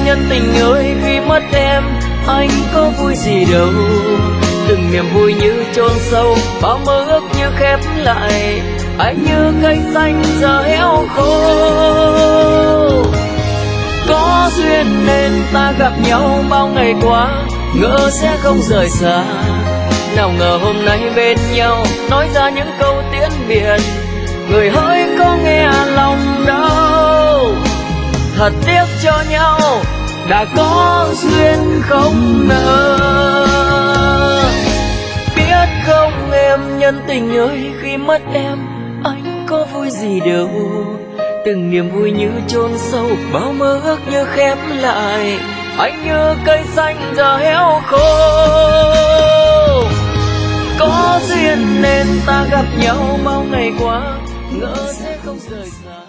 nhân tình ơi, khi mất em anh có vui gì đâu. Từng niềm vui như chôn sâu, bao mơ ước như khép lại. Anh như cây xanh giờ héo khô. Có duyên nên ta gặp nhau bao ngày qua, ngỡ sẽ không rời xa. Nào ngờ hôm nay bên nhau, nói ra những câu tiễn biệt, người hỡi có nghe lòng đau. Thật tiếc cho nhau, đã có duyên không nỡ. Biết không em nhân tình ơi, khi mất em anh có vui gì đâu. Từng niềm vui như chôn sâu, bao mơ ước như khép lại. Anh như cây xanh giờ héo khô. Có duyên nên ta gặp nhau bao ngày qua, ngỡ sẽ không rời xa.